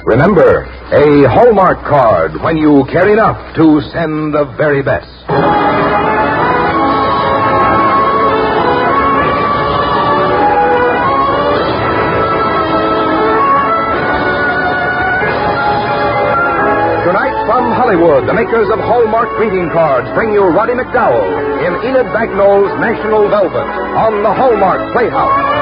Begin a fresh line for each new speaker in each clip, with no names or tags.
Remember, a Hallmark card when you care enough to send the very best. Tonight from Hollywood, the makers of Hallmark greeting cards bring you Roddy McDowell in Enid Bagnall's National Velvet on the Hallmark Playhouse.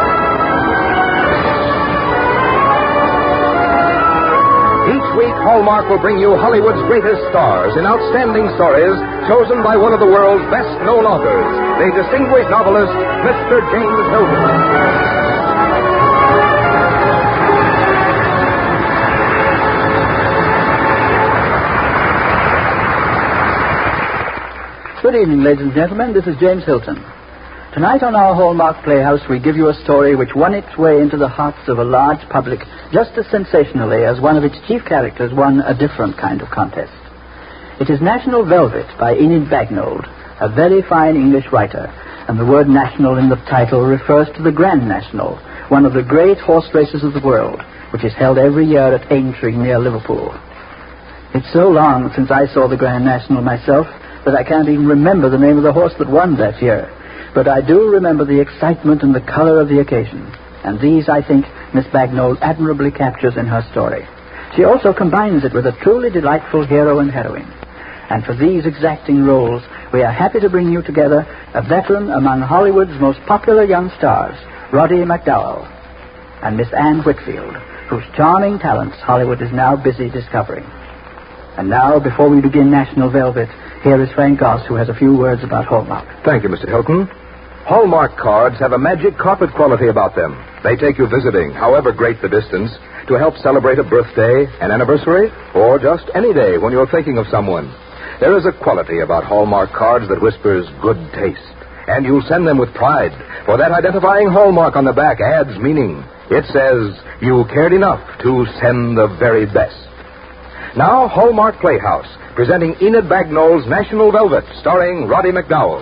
Each week, Hallmark will bring you Hollywood's greatest stars in outstanding stories chosen by one of the world's best-known authors, the distinguished novelist, Mr. James Hilton.
Good evening, ladies and gentlemen. This is James Hilton. Tonight on our Hallmark Playhouse, we give you a story which won its way into the hearts of a large public just as sensationally as one of its chief characters won a different kind of contest. It is National Velvet by Enid Bagnall, a very fine English writer, and the word national in the title refers to the Grand National, one of the great horse races of the world, which is held every year at Aintree near Liverpool. It's so long since I saw the Grand National myself that I can't even remember the name of the horse that won that year. But I do remember the excitement and the color of the occasion. And these, I think, Miss Bagnall admirably captures in her story. She also combines it with a truly delightful hero and heroine. And for these exacting roles, we are happy to bring you together a veteran among Hollywood's most popular young stars, Roddy McDowall, and Miss Anne Whitfield, whose charming talents Hollywood is now busy discovering. And now, before we begin National Velvet, here is Frank Goss, who has a few words about Hallmark.
Thank you, Mr. Hilton. Hallmark cards have a magic carpet quality about them. They take you visiting, however great the distance, to help celebrate a birthday, an anniversary, or just any day when you're thinking of someone. There is a quality about Hallmark cards that whispers good taste. And you'll send them with pride, for that identifying Hallmark on the back adds meaning. It says you cared enough to send the very best. Now, Hallmark Playhouse, presenting Enid Bagnall's National Velvet, starring Roddy McDowall.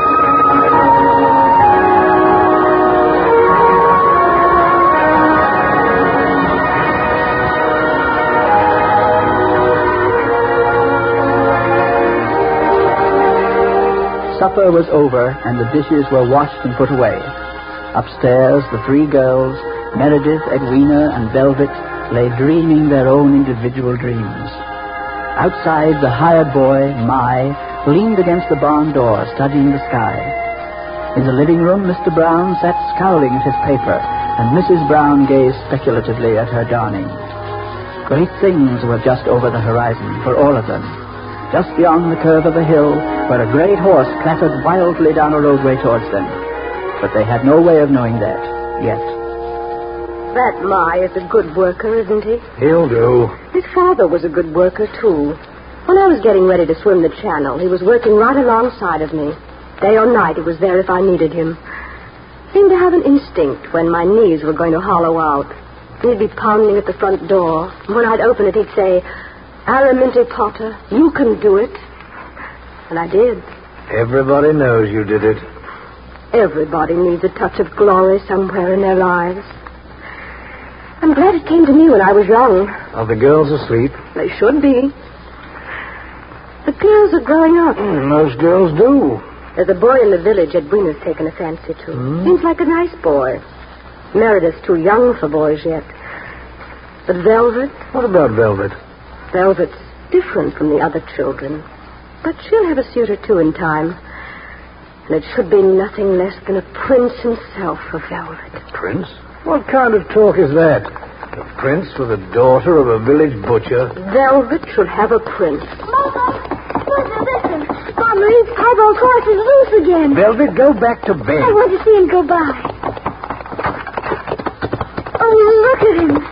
Supper was over, and the dishes were washed and put away. Upstairs, the three girls, Meredith, Edwina, and Velvet, lay dreaming their own individual dreams. Outside, the hired boy, Mai, leaned against the barn door, studying the sky. In the living room, Mr. Brown sat scowling at his paper, and Mrs. Brown gazed speculatively at her darning. Great things were just over the horizon for all of them. Just beyond the curve of a hill, where a great horse clattered wildly down a roadway towards them. But they had no way of knowing that, yet.
That Mai is a good worker, isn't he?
He'll do.
His father was a good worker, too. When I was getting ready to swim the channel, he was working right alongside of me. Day or night, he was there if I needed him. Seemed to have an instinct when my knees were going to hollow out. He'd be pounding at the front door. When I'd open it, he'd say, "Araminta Potter, you can do it." And I did.
Everybody knows you did it.
Everybody needs a touch of glory somewhere in their lives. I'm glad it came to me when I was young.
Are the girls asleep?
They should be. The girls are growing up.
Most girls do.
There's a boy in the village Edwina's taken a fancy to. Seems like a nice boy. Meredith's too young for boys yet. But Velvet?
What about Velvet?
Velvet's different from the other children. But she'll have a suit or two in time. And it should be nothing less than a prince himself for Velvet.
Prince? What kind of talk is that? A prince with a daughter of a village butcher?
Velvet should have a prince.
Mama, listen. Mama, his piebald horse is loose again.
Velvet, go back to bed.
I want to see him go by. Oh, look at him.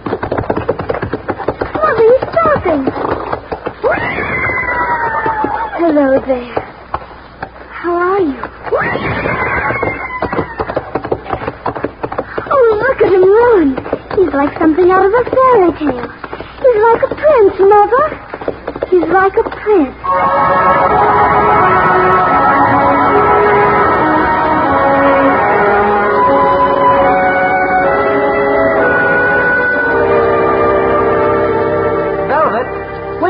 Mother, he's stopping. Hello there. How are you? Oh, look at him run. He's like something out of a fairy tale. He's like a prince, Mother. He's like a prince.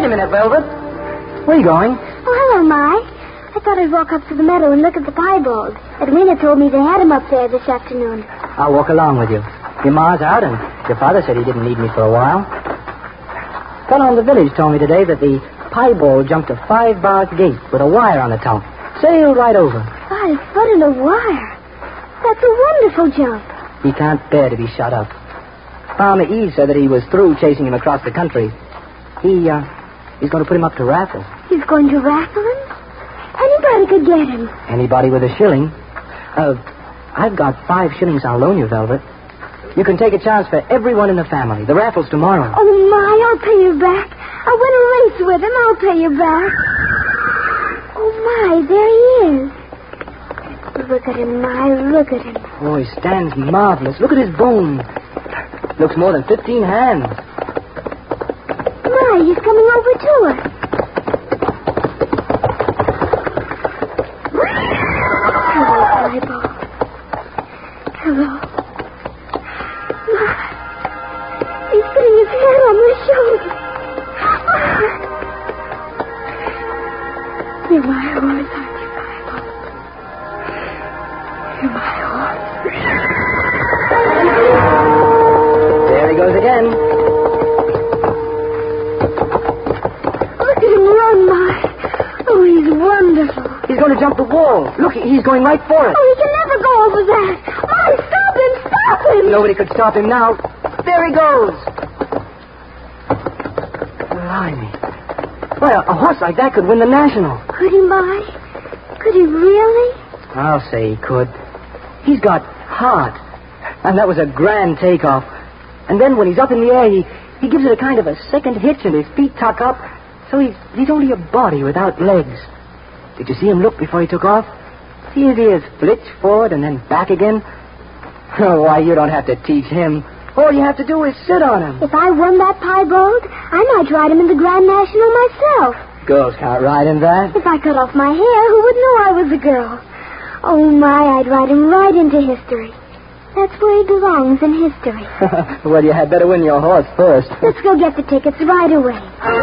a minute, Velvet. Where are you going?
Oh, hello, Ma. I thought I'd walk up to the meadow and look at the piebald. Edwina told me they had him up there this afternoon.
I'll walk along with you. Your ma's out, and your father said he didn't need me for a while. A fellow in the village told me today that the piebald jumped a 5-bar gate with a wire on the top. Sailed right over.
5 foot and a wire. That's a wonderful jump.
He can't bear to be shut up. Farmer E said that he was through chasing him across the country. He's going to put him up to raffle.
He's going to raffle him? Anybody could get him.
Anybody with a shilling. I've got 5 shillings I'll loan you, Velvet. You can take a chance for everyone in the family. The raffle's tomorrow.
Oh, my, I'll pay you back. I'll win a race with him. I'll pay you back. Oh, my, there he is. Look at him, my, look at him.
Oh, he stands marvelous. Look at his bones. Looks more than 15 hands.
My, he's coming over to us. Hello, piebald. Hello. My, he's putting his hand on my shoulder. You're my horse, aren't you, piebald? You're my horse.
There he goes again.
Look at him run, my. Oh, he's wonderful.
He's going to jump the wall. Look, he's going right for it.
Oh, he can never go over that. My, stop him, stop him.
Nobody could stop him now. There he goes. Blimey. Why, a horse like that could win the national.
Could he, my? Could he really?
I'll say he could. He's got heart. And that was a grand takeoff. And then when he's up in the air, he gives it a kind of a second hitch and his feet tuck up. So he's only a body without legs. Did you see him look before he took off? See his ears flitch forward and then back again? Oh, why, you don't have to teach him. All you have to do is sit on him.
If I won that piebald, I might ride him in the Grand National myself.
Girls can't ride in that.
If I cut off my hair, who would know I was a girl? Oh, my, I'd ride him right into history. That's where he belongs, in history.
Well, you had better win your horse first.
Let's go get the tickets right away.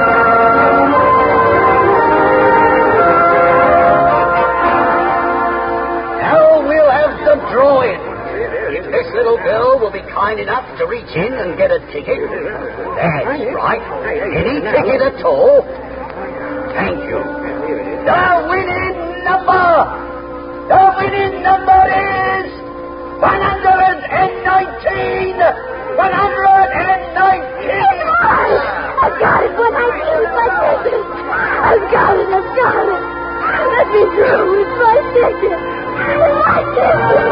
Now we'll have the drawing. If this little girl will be kind enough to reach in and get a ticket. That's right. Any ticket at all. Thank you. The winning number is 119. 119.
I got it, 119 with my ticket. I've got it. Let me through with my ticket. My ticket.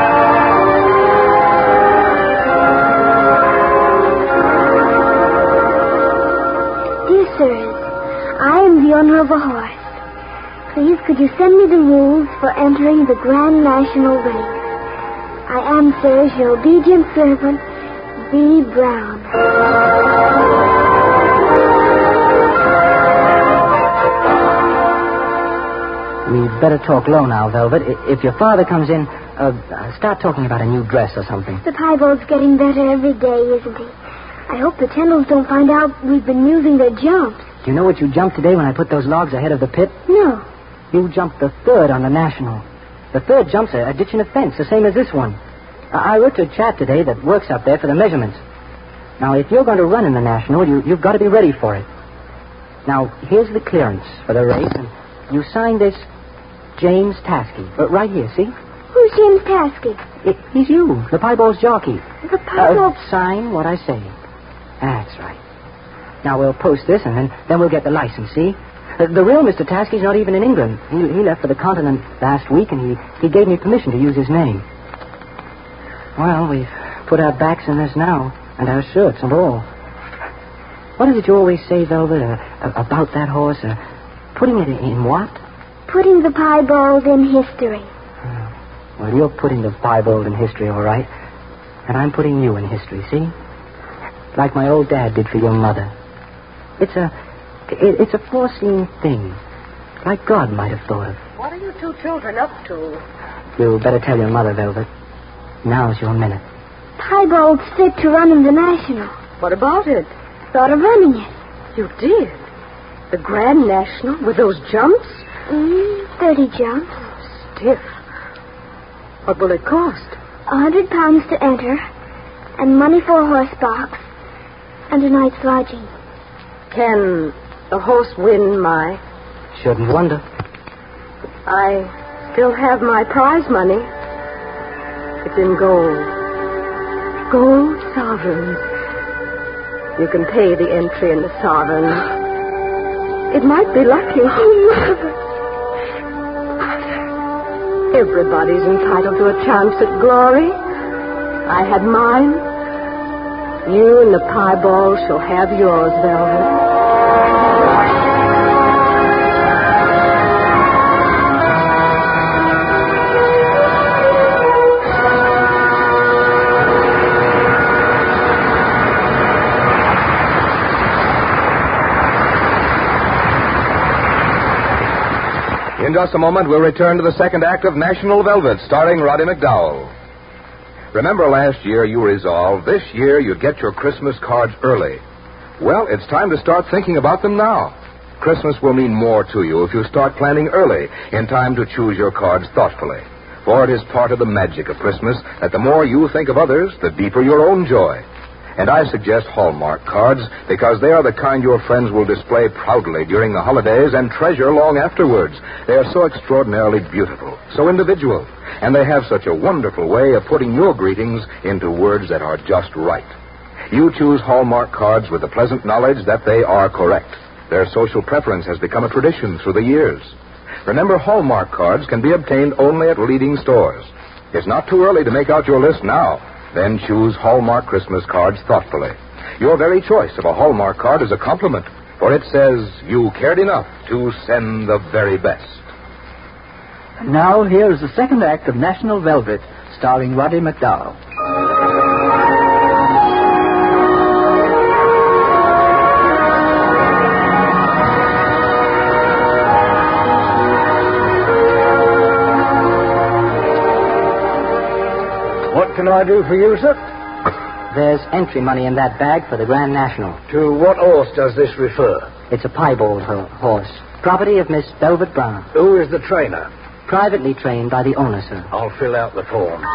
Dear sirs, I am the owner of a horse. Please, could you send me the rules for entering the Grand National Race? I am, sirs, your obedient servant, B. Brown.
We'd better talk low now, Velvet. If your father comes in, start talking about a new dress or something.
The piebald's getting better every day, isn't he? I hope the Tendles don't find out we've been using their jumps.
Do you know what you jumped today when I put those logs ahead of the pit?
No.
You jumped the third on the National. The third jump's a ditch and a fence, the same as this one. I wrote to a chap today that works up there for the measurements. Now, if you're going to run in the National, you've got to be ready for it. Now, here's the clearance for the race, and you sign this James Taskey. Right here, see?
Who's James Taskey?
He's you, the piebald's jockey.
The piebald...
Sign what I say. That's right. Now, we'll post this, and then we'll get the license, see? The real Mr. Taskey's not even in England. He left for the continent last week, and he gave me permission to use his name. Well, we've put our backs in this now, and our shirts and all. What is it you always say, Velvet, about that horse? Putting it in what?
Putting the piebald in history.
Well, you're putting the piebald in history, all right. And I'm putting you in history, see? Like my old dad did for your mother. It's a foreseen thing, like God might have thought of.
What are you two children up to?
You better tell your mother, Velvet. Now's your minute.
Piebald's fit to run in the National.
What about it?
Thought of running it.
You did? The Grand National with those jumps?
30 jumps.
Stiff. What will it cost?
£100 to enter, and money for a horse box, and a night's lodging.
Can the horse win my...
Shouldn't wonder.
I still have my prize money. It's in gold. Gold sovereigns. You can pay the entry in the sovereigns. It might be lucky.
Oh,
Mother. Everybody's entitled to a chance at glory. I had mine. You and the piebald shall have yours, Velvet.
In just a moment, we'll return to the second act of National Velvet, starring Roddy McDowell. Remember last year you resolved this year you'd get your Christmas cards early. Well, it's time to start thinking about them now. Christmas will mean more to you if you start planning early, in time to choose your cards thoughtfully. For it is part of the magic of Christmas that the more you think of others, the deeper your own joy. And I suggest Hallmark cards because they are the kind your friends will display proudly during the holidays and treasure long afterwards. They are so extraordinarily beautiful, so individual, and they have such a wonderful way of putting your greetings into words that are just right. You choose Hallmark cards with the pleasant knowledge that they are correct. Their social preference has become a tradition through the years. Remember, Hallmark cards can be obtained only at leading stores. It's not too early to make out your list now. Then choose Hallmark Christmas cards thoughtfully. Your very choice of a Hallmark card is a compliment, for it says you cared enough to send the very best.
And now, here is the second act of National Velvet, starring Roddy McDowell.
What can I do for you, sir?
There's entry money in that bag for the Grand National.
To what horse does this refer?
It's a piebald horse. Property of Miss Velvet Brown.
Who is the trainer?
Privately trained by the owner, sir.
I'll fill out the form.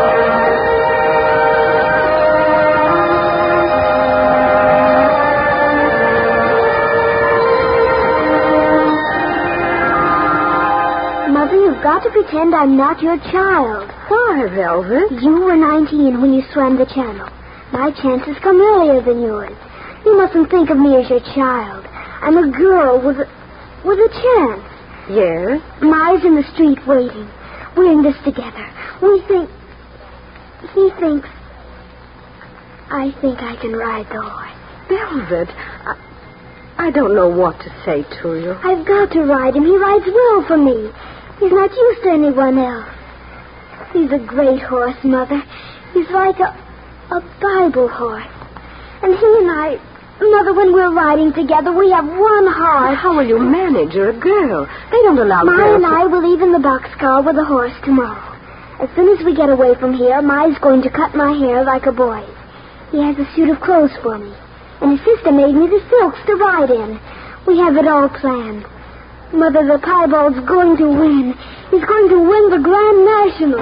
Mother, you've got to pretend I'm not your child.
Why, Velvet?
You were 19 when you swam the channel. My chances come earlier than yours. You mustn't think of me as your child. I'm a girl with a chance.
Yes?
Ma's in the street waiting. We're in this together. He thinks I think I can ride the horse.
Velvet, I don't know what to say to you.
I've got to ride him. He rides well for me. He's not used to anyone else. He's a great horse, Mother. He's like a Bible horse. And he and I, Mother, when we're riding together, we have one heart.
How will you manage? You're a girl. They don't allow
Ma
girls
and I will leave in the boxcar with the horse tomorrow. As soon as we get away from here, Ma's going to cut my hair like a boy's. He has a suit of clothes for me. And his sister made me the silks to ride in. We have it all planned. Mother, the piebald's going to win. He's going to win the Grand National.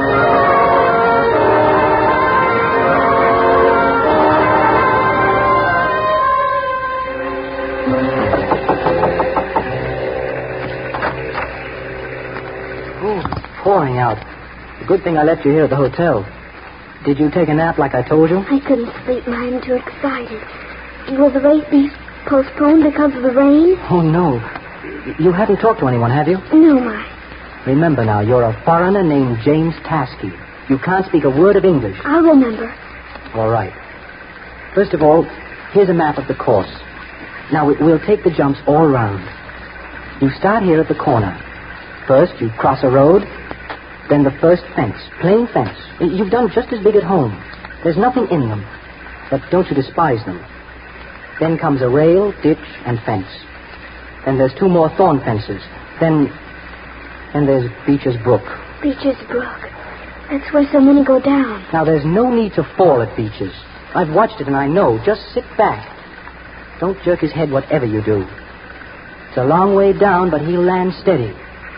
Pouring out. Good thing I left you here at the hotel. Did you take a nap like I told you?
I couldn't sleep. I'm too excited. Will the race be postponed because of the rain?
Oh, no. You haven't talked to anyone, have you?
No, Ma.
Remember now, you're a foreigner named James Taskey. You can't speak a word of English.
I'll remember.
All right. First of all, here's a map of the course. Now, we'll take the jumps all round. You start here at the corner. First, you cross a road, then the first fence, plain fence. You've done just as big at home. There's nothing in them, but don't you despise them. Then comes a rail, ditch, and fence. Then there's 2 more thorn fences. Then there's Beecher's Brook.
Beecher's Brook. That's where so many go down.
Now, there's no need to fall at Beecher's. I've watched it and I know. Just sit back. Don't jerk his head whatever you do. It's a long way down, but he'll land steady.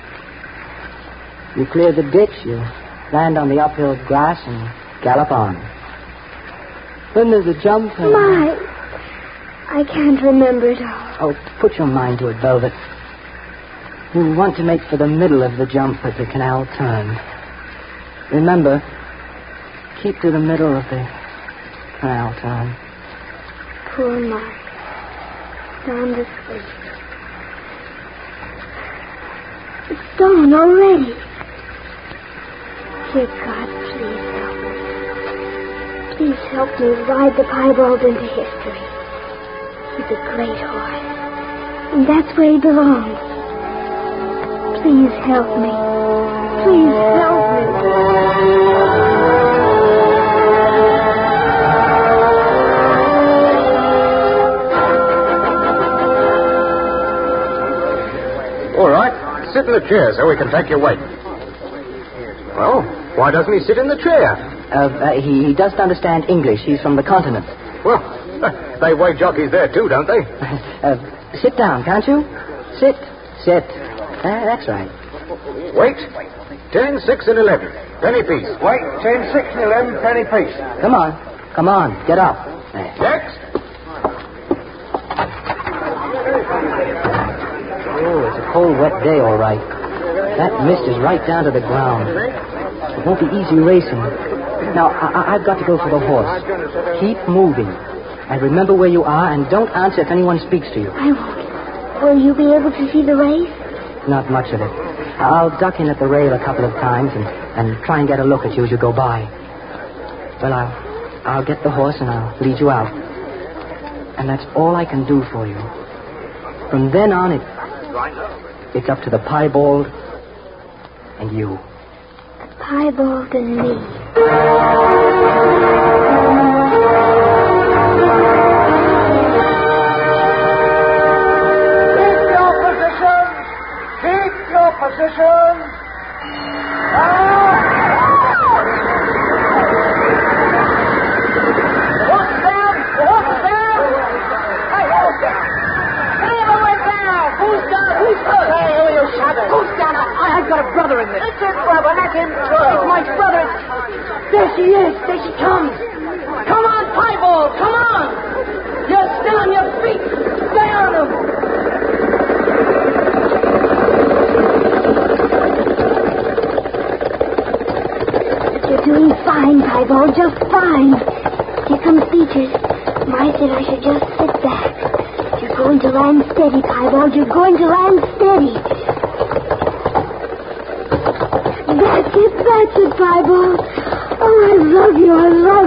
You clear the ditch, you land on the uphill grass and gallop on. Then there's a jump and...
My, I can't remember it all.
Oh, put your mind to it, Velvet. You want to make for the middle of the jump at the canal turn. Remember, keep to the middle of the canal turn.
Poor Mike. Sound asleep. It's dawn already. Dear God, please help me. Please help me ride the piebald into history. He's a great horse. And that's where he belongs. Please help me. Please help me.
All right. Sit in the chair so we can take your weight. Well, why doesn't he sit in the chair?
He doesn't understand English. He's from the continent.
Well, they weigh jockeys there too, don't they?
Sit down, can't you? Sit. That's right.
Wait. 10, 6, and 11. Penny piece.
Wait, 10, 6, and 11, penny piece.
Come on. Get up.
Next.
Oh, it's a cold, wet day, all right. That mist is right down to the ground. It won't be easy racing. Now, I've got to go for the horse. Keep moving. And remember where you are, and don't answer if anyone speaks to you.
I won't. Will you be able to see the race?
Not much of it. I'll duck in at the rail a couple of times and try and get a look at you as you go by. Well, I'll get the horse and I'll lead you out. And that's all I can do for you. From then on, it's up to the piebald and you.
The piebald and me.
Keep your position.
I've got a brother in this.
It's his brother. Let him go.
It's my brother. There she is. There she comes. Come on, piebald. Come on. You're still on your feet. Stay on them.
You're doing fine, piebald. Just fine. Here comes Beatrice. Ma said I should just sit back. You're going to land steady, piebald. You're going to land steady. That's it, piebald. Oh, I love you.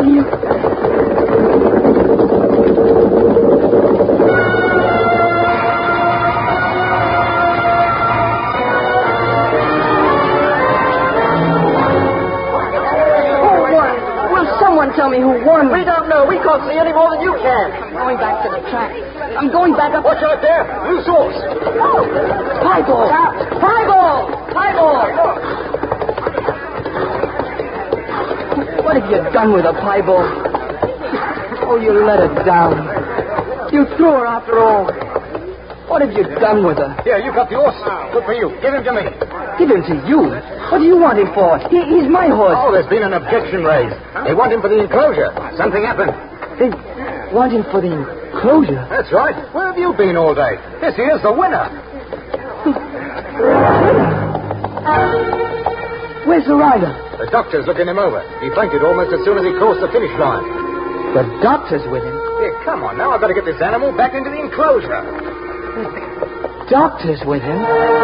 Will someone tell me who won?
We don't know. We can't see any more than you can.
I'm going back to the track. I'm going back up.
Watch out there. Loose horse.
Piebald. What have you done with her, piebald? Oh, you let her down. You threw her after all. What have you done with her?
Here, you got the horse. Good for you. Give him to me.
Give him to you? What do you want him for? He's my horse.
Oh, there's been an objection raised. They want him for the enclosure. Something happened.
They want him for the enclosure?
That's right. Where have you been all day? This here's the winner.
Where's the rider?
The doctor's looking him over. He fainted almost as soon as he crossed the finish line.
The doctor's with him.
Here, come on now. I've got to get this animal back into the enclosure.
Doctor's with him?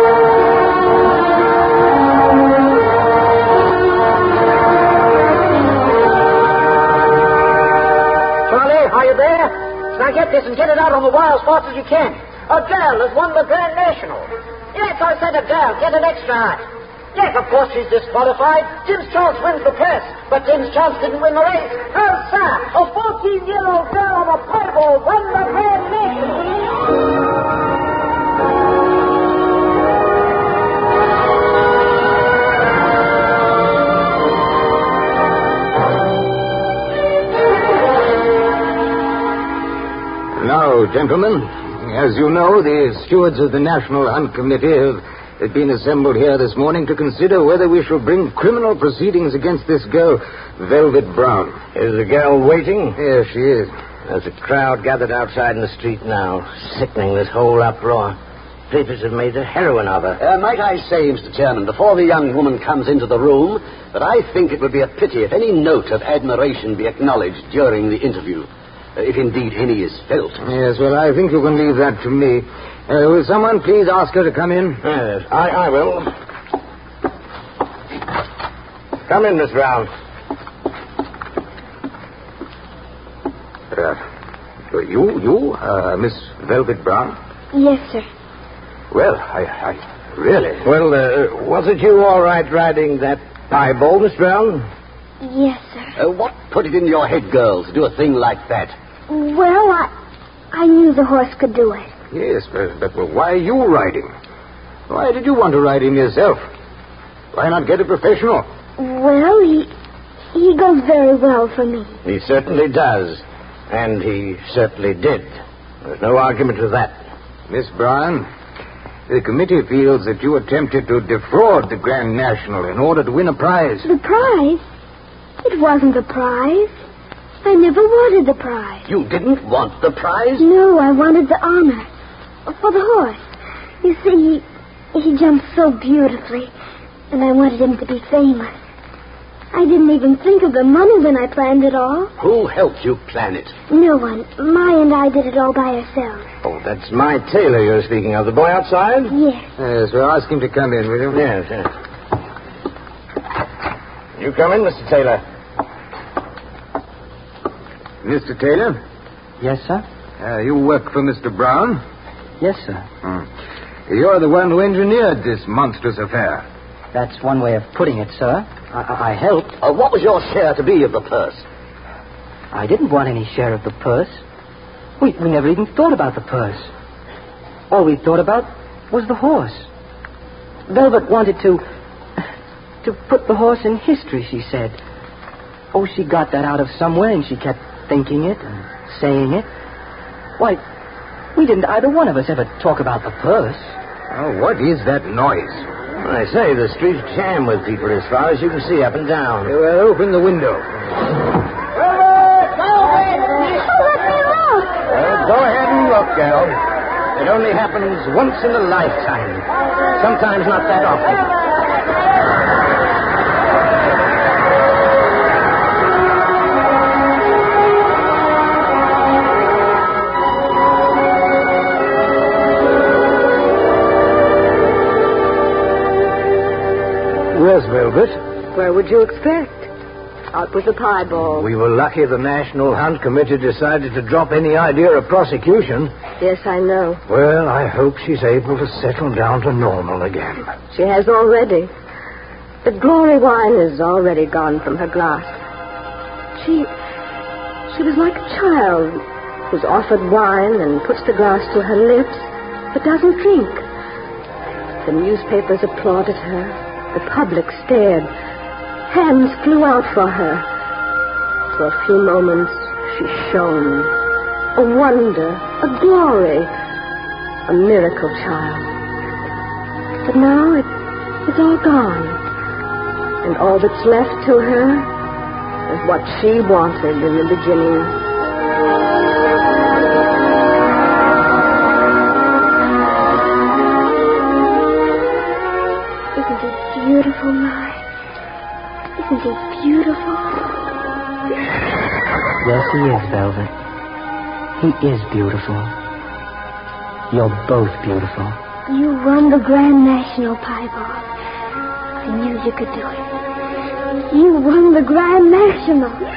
Charlie, are you there? Now get this and get it out on the wire as fast as you can. A girl has won the Grand National. Yes, I said a girl. Get an extra eye. Yes, of course she's disqualified. Tim's Chance wins the press, but Tim's Chance didn't win the race. No, sir. A 14-year-old girl on a piebald won the Grand National.
Now, gentlemen,
As you know, the stewards of the National Hunt Committee have been assembled here this morning to consider whether we shall bring criminal proceedings against this girl, Velvet Brown.
Is the girl waiting?
Yes, she is.
There's a crowd gathered outside in the street now. Sickening, this whole uproar. Papers have made a heroine of her.
Might I say, Mr. Chairman, before the young woman comes into the room, that I think it would be a pity if any note of admiration be acknowledged during the interview. If indeed any is felt.
Yes, well, I think you can leave that to me. Will someone please ask her to come in?
Yes, I will. Come in, Miss Brown.
You, Miss Velvet Brown?
Yes, sir.
Well, I really...
Well, was it you all right riding that piebald, Miss Brown?
Yes, sir.
What put it in your head, girl, to do a thing like that?
Well, I knew the horse could do it.
Yes, but why are you riding? Why did you want to ride him yourself? Why not get a professional?
Well, he goes very well for me.
He certainly does. And he certainly did. There's no argument with that.
Miss Brown, the committee feels that you attempted to defraud the Grand National in order to win a prize.
The prize? It wasn't a prize. I never wanted the prize.
You didn't want the prize?
No, I wanted the honor. For the horse. You see, he jumped so beautifully, and I wanted him to be famous. I didn't even think of the money when I planned it all.
Who helped you plan it?
No one. Ma and I did it all by ourselves.
Oh, that's my tailor you're speaking of. The boy outside?
Yes.
Yes, well, ask him to come in, will you?
Yes, yes. You come in, Mr. Taylor.
Mr. Taylor?
Yes, sir?
You work for Mr. Brown?
Yes, sir.
You're the one who engineered this monstrous affair.
That's one way of putting it, sir. I helped.
What was your share to be of the purse?
I didn't want any share of the purse. We never even thought about the purse. All we thought about was the horse. Velvet wanted to put the horse in history, she said. Oh, she got that out of somewhere, and she kept thinking it and saying it. Why, we didn't either one of us ever talk about the purse.
Oh, what is that noise?
I say, the street's jammed with people as far as you can see up and down.
Well, open the window.
Go ahead and look, girl. It only happens once in a lifetime. Sometimes not that often. Where's Velvet?
Where would you expect? Out with the piebald.
We were lucky the National Hunt Committee decided to drop any idea of prosecution.
Yes, I know.
Well, I hope she's able to settle down to normal again.
She has already. The glory wine is already gone from her glass. She was like a child who's offered wine and puts the glass to her lips, but doesn't drink. The newspapers applauded her. The public stared. Hands flew out for her. For a few moments, she shone. A wonder, a glory, a miracle child. But now it's all gone. And all that's left to her is what she wanted in the beginning.
Beautiful, Ma. Isn't he beautiful?
Yes, he is, Velvet. He is beautiful. You're both beautiful.
You won the Grand National Piebald. I knew you could do it. You won the Grand National.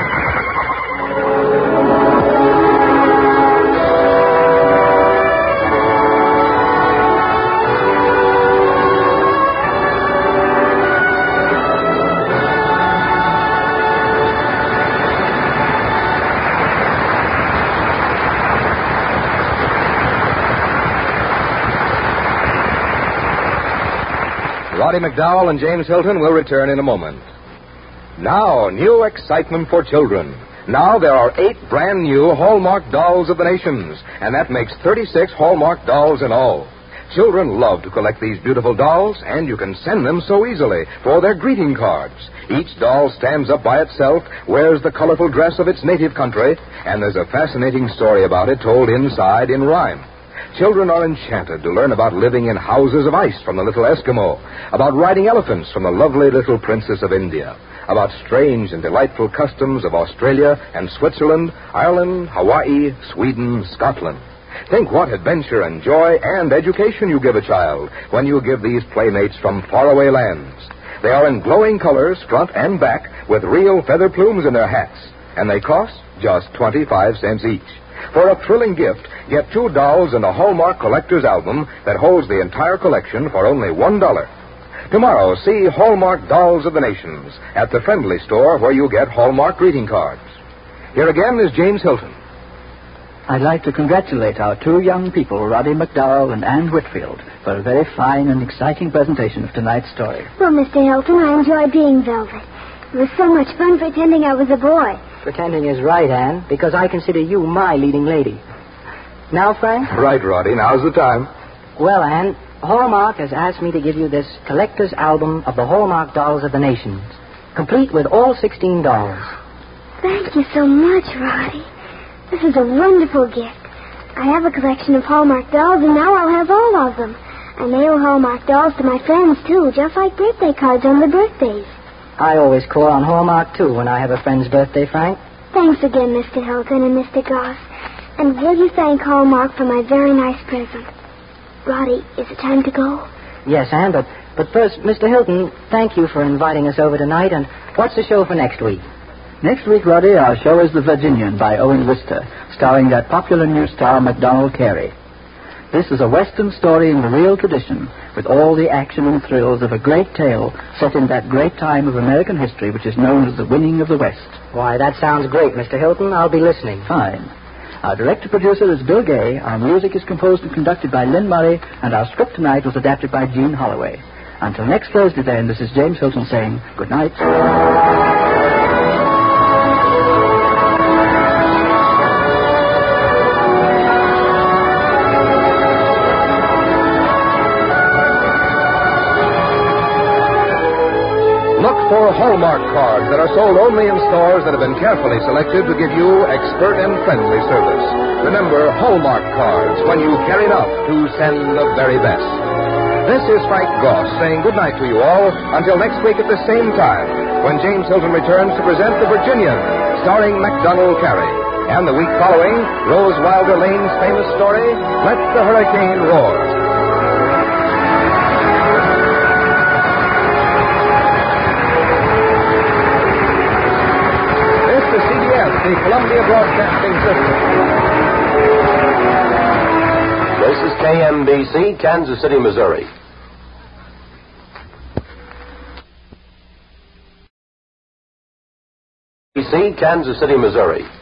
Roddy McDowell and James Hilton will return in a moment. Now, new excitement for children. Now there are 8 brand new Hallmark dolls of the nations, and that makes 36 Hallmark dolls in all. Children love to collect these beautiful dolls, and you can send them so easily for their greeting cards. Each doll stands up by itself, wears the colorful dress of its native country, and there's a fascinating story about it told inside in rhyme. Children are enchanted to learn about living in houses of ice from the little Eskimo, about riding elephants from the lovely little Princess of India, about strange and delightful customs of Australia and Switzerland, Ireland, Hawaii, Sweden, Scotland. Think what adventure and joy and education you give a child when you give these playmates from faraway lands. They are in glowing colors, front and back, with real feather plumes in their hats, and they cost just 25 cents each. For a thrilling gift, get 2 dolls and a Hallmark collector's album that holds the entire collection for only $1. Tomorrow, see Hallmark Dolls of the Nations at the friendly store where you get Hallmark greeting cards. Here again is James Hilton.
I'd like to congratulate our 2 young people, Roddy McDowell and Anne Whitfield, for a very fine and exciting presentation of tonight's story.
Well, Mr. Hilton, I enjoyed being Velvet. It was so much fun pretending I was a boy.
Pretending is right, Anne, because I consider you my leading lady. Now, Frank?
Right, Roddy. Now's the time.
Well, Anne, Hallmark has asked me to give you this collector's album of the Hallmark Dolls of the Nations, complete with all 16 dolls.
Thank you so much, Roddy. This is a wonderful gift. I have a collection of Hallmark dolls, and now I'll have all of them. I mail Hallmark dolls to my friends, too, just like birthday cards on their birthdays.
I always call on Hallmark, too, when I have a friend's birthday, Frank.
Thanks again, Mr. Hilton and Mr. Goss. And will you thank Hallmark for my very nice present? Roddy, is it time to go?
Yes, Anne, but first, Mr. Hilton, thank you for inviting us over tonight, and what's the show for next week?
Next week, Roddy, our show is The Virginian by Owen Wister, starring that popular new star, MacDonald Carey. This is a Western story in the real tradition, with all the action and thrills of a great tale set in that great time of American history which is known as the winning of the West.
Why, that sounds great, Mr. Hilton. I'll be listening.
Fine. Our director-producer is Bill Gay, our music is composed and conducted by Lynn Murray, and our script tonight was adapted by Gene Holloway. Until next Thursday, then, this is James Hilton saying good night.
Look for Hallmark cards that are sold only in stores that have been carefully selected to give you expert and friendly service. Remember, Hallmark cards when you care enough to send the very best. This is Frank Goss saying good night to you all until next week at the same time when James Hilton returns to present The Virginian, starring MacDonald Carey. And the week following, Rose Wilder Lane's famous story, Let the Hurricane Roar. The Columbia Broadcasting System.
This is KMBC, Kansas City, Missouri. KMBC, Kansas City, Missouri.